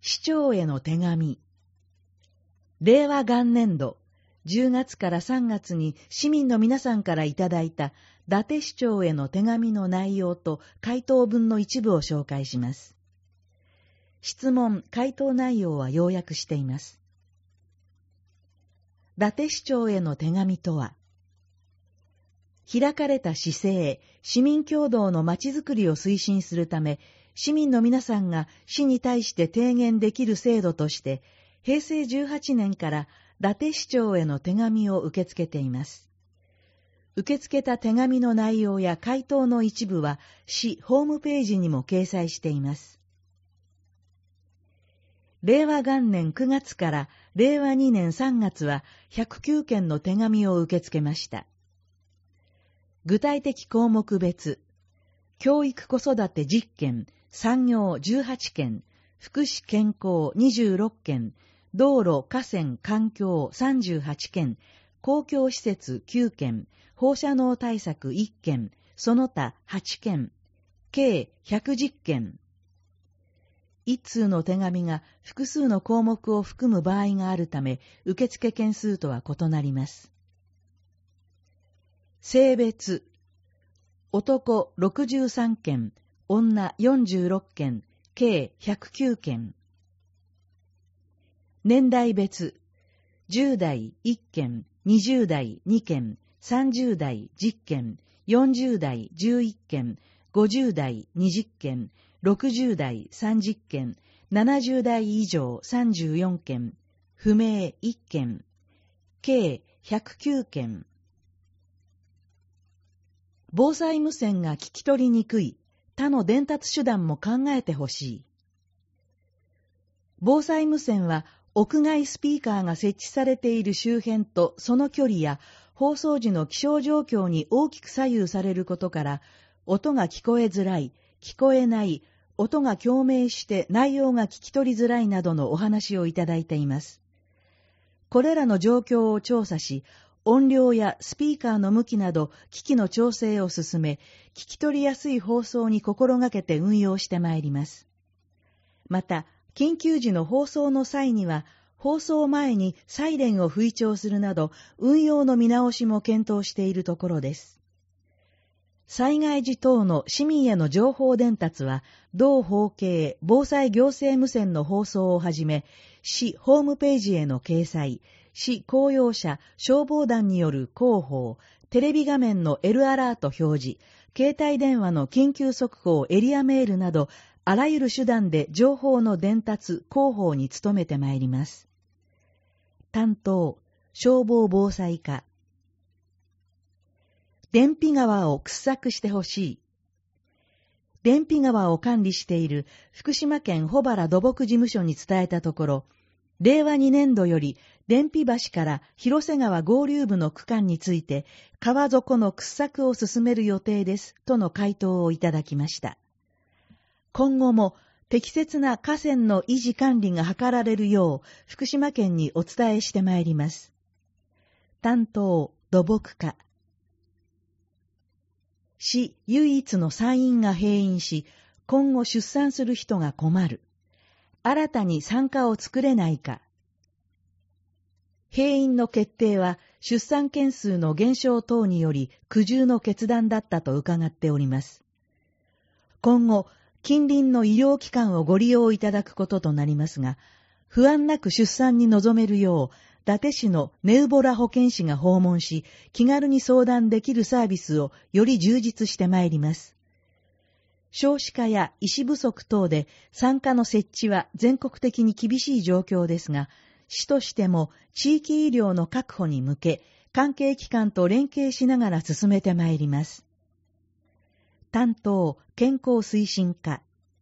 市長への手紙。令和元年度10月から3月に市民の皆さんからいただいた伊達市長への手紙の内容と回答文の一部を紹介します。質問・回答内容は要約しています。伊達市長への手紙とは、開かれた市政、市民共同のまちづくりを推進するため、市民の皆さんが市に対して提言できる制度として、平成18年から伊達市長への手紙を受け付けています。受け付けた手紙の内容や回答の一部は市ホームページにも掲載しています。令和元年9月から令和2年3月は109件の手紙を受け付けました。具体的項目別、教育子育て10件、産業18件、福祉健康26件、道路河川環境38件、公共施設9件、放射能対策1件、その他8件、計110件。一通の手紙が複数の項目を含む場合があるため、受付件数とは異なります。性別、男63件、女46件、計109件。年代別、10代1件、20代2件、30代10件、40代11件、50代20件、60代30件、70代以上34件、不明1件、計109件。防災無線が聞き取りにくい他の伝達手段も考えてほしい。防災無線は屋外スピーカーが設置されている周辺とその距離や放送時の気象状況に大きく左右されることから、音が聞こえづらい、聞こえない、音が共鳴して内容が聞き取りづらいなどのお話をいただいています。これらの状況を調査し、音量やスピーカーの向きなど機器の調整を進め、聞き取りやすい放送に心がけて運用してまいります。また、緊急時の放送の際には、放送前にサイレンを吹聴するなど、運用の見直しも検討しているところです。災害時等の市民への情報伝達は、同法系防災行政無線の放送をはじめ、市ホームページへの掲載、市公用車、消防団による広報、テレビ画面の L アラート表示、携帯電話の緊急速報エリアメールなど、あらゆる手段で情報の伝達、広報に努めてまいります。担当、消防防災課。電皮川を掘削してほしい。電皮川を管理している福島県保原土木事務所に伝えたところ、令和2年度より電皮橋から広瀬川合流部の区間について川底の掘削を進める予定ですとの回答をいただきました。今後も適切な河川の維持管理が図られるよう福島県にお伝えしてまいります。担当土木課。市唯一の産院が閉院し、今後出産する人が困る。新たに産科を作れないか。閉院の決定は出産件数の減少等により苦渋の決断だったと伺っております。今後、近隣の医療機関をご利用いただくこととなりますが、不安なく出産に臨めるよう、伊達市のネウボラ保健師が訪問し、気軽に相談できるサービスをより充実してまいります。少子化や医師不足等で産科の設置は全国的に厳しい状況ですが、市としても地域医療の確保に向け、関係機関と連携しながら進めてまいります。担当、健康推進課。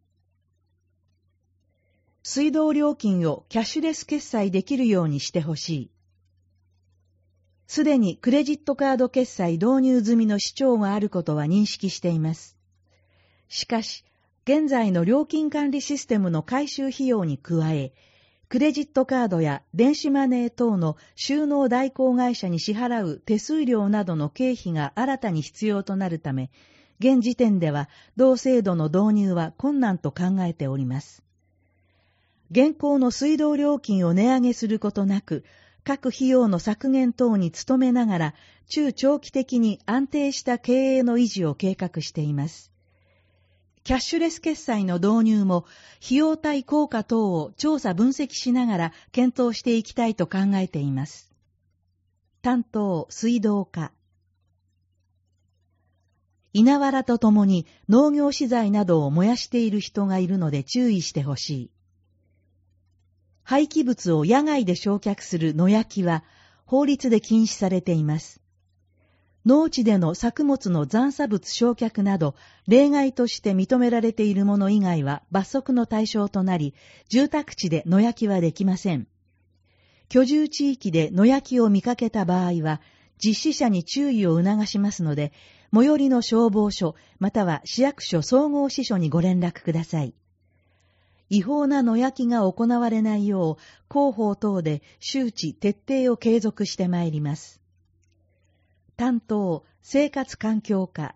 水道料金をキャッシュレス決済できるようにしてほしい。すでにクレジットカード決済導入済みの市町があることは認識しています。しかし、現在の料金管理システムの改修費用に加え、クレジットカードや電子マネー等の収納代行会社に支払う手数料などの経費が新たに必要となるため、現時点では同制度の導入は困難と考えております。 現行の水道料金を値上げすることなく、各費用の削減等に努めながら、中長期的に安定した経営の維持を計画しています。キャッシュレス決済の導入も、費用対効果等を調査分析しながら検討していきたいと考えています。担当、水道課。稲わらとともに農業資材などを燃やしている人がいるので注意してほしい。廃棄物を野外で焼却する野焼きは法律で禁止されています。農地での作物の残差物焼却など例外として認められているもの以外は罰則の対象となり、住宅地で野焼きはできません。居住地域で野焼きを見かけた場合は、実施者に注意を促しますので、最寄りの消防署または市役所総合支所にご連絡ください。違法な野焼きが行われないよう、広報等で周知徹底を継続してまいります。担当、生活環境課。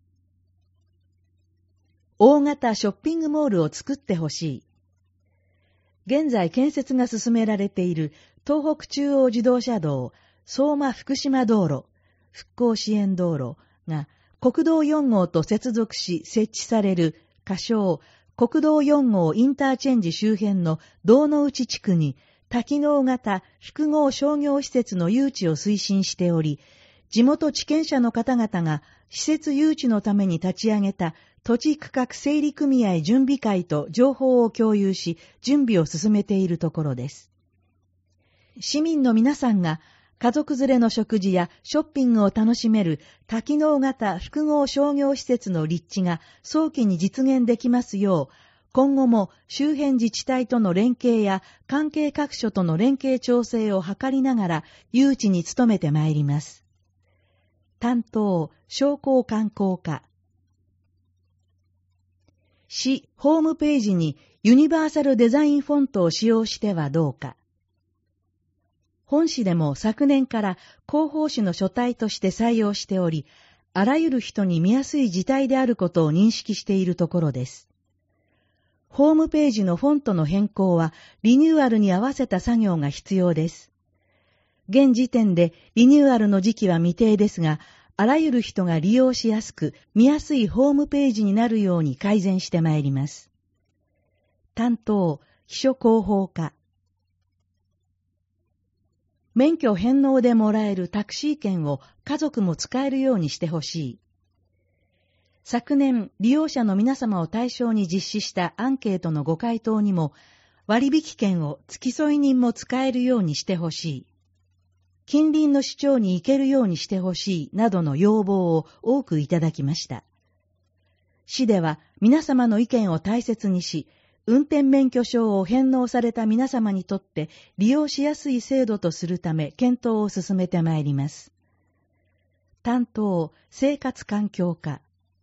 大型ショッピングモールを作ってほしい。現在建設が進められている東北中央自動車道、相馬福島道路、復興支援道路が国道4号と接続し設置される仮称国道4号インターチェンジ周辺の道の内地区に多機能型複合商業施設の誘致を推進しており、地元地権者の方々が施設誘致のために立ち上げた土地区画整理組合準備会と情報を共有し、準備を進めているところです。市民の皆さんが家族連れの食事やショッピングを楽しめる多機能型複合商業施設の立地が早期に実現できますよう、今後も周辺自治体との連携や関係各所との連携調整を図りながら誘致に努めてまいります。担当、商工観光課。市ホームページにユニバーサルデザインフォントを使用してはどうか。本市でも昨年から広報誌の書体として採用しており、あらゆる人に見やすい字体であることを認識しているところです。ホームページのフォントの変更はリニューアルに合わせた作業が必要です。現時点でリニューアルの時期は未定ですが、あらゆる人が利用しやすく見やすいホームページになるように改善してまいります。担当、秘書広報課。免許返納でもらえるタクシー券を家族も使えるようにしてほしい。昨年、利用者の皆様を対象に実施したアンケートのご回答にも、割引券を付添人も使えるようにしてほしい。近隣の市町に行けるようにしてほしいなどの要望を多くいただきました。市では皆様の意見を大切にし、運転免許証を返納された皆様にとって利用しやすい制度とするため検討を進めてまいります。担当、生活環境課。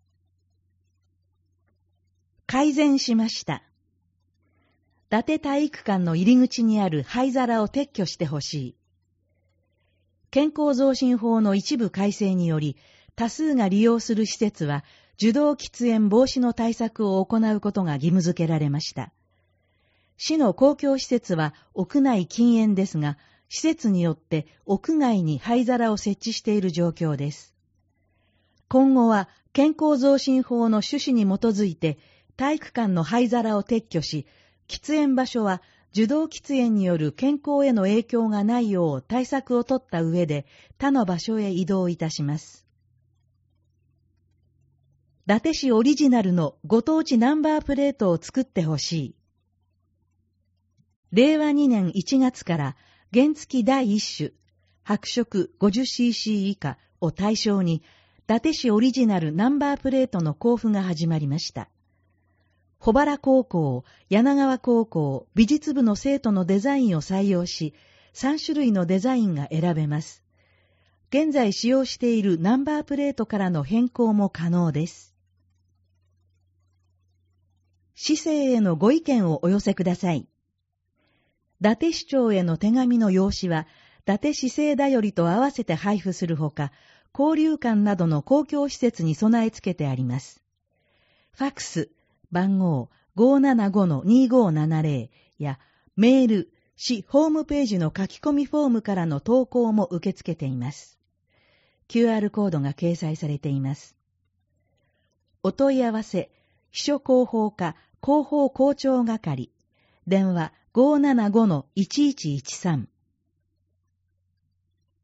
改善しました。伊達体育館の入り口にある灰皿を撤去してほしい。健康増進法の一部改正により、多数が利用する施設は、受動喫煙防止の対策を行うことが義務付けられました。市の公共施設は屋内禁煙ですが、施設によって屋外に灰皿を設置している状況です。今後は健康増進法の趣旨に基づいて、体育館の灰皿を撤去し、喫煙場所は受動喫煙による健康への影響がないよう対策を取った上で他の場所へ移動いたします。伊達市オリジナルのご当地ナンバープレートを作ってほしい。令和2年1月から原付第1種、白色 50cc 以下を対象に伊達市オリジナルナンバープレートの交付が始まりました。保原高校、柳川高校、美術部の生徒のデザインを採用し、3種類のデザインが選べます。現在使用しているナンバープレートからの変更も可能です。市政へのご意見をお寄せください。伊達市長への手紙の用紙は、伊達市政だよりと合わせて配布するほか、交流館などの公共施設に備え付けてあります。ファクス、番号 575-2570 やメール、市ホームページの書き込みフォームからの投稿も受け付けています。QR コードが掲載されています。お問い合わせ、秘書広報課広報校長係、電話 575-1113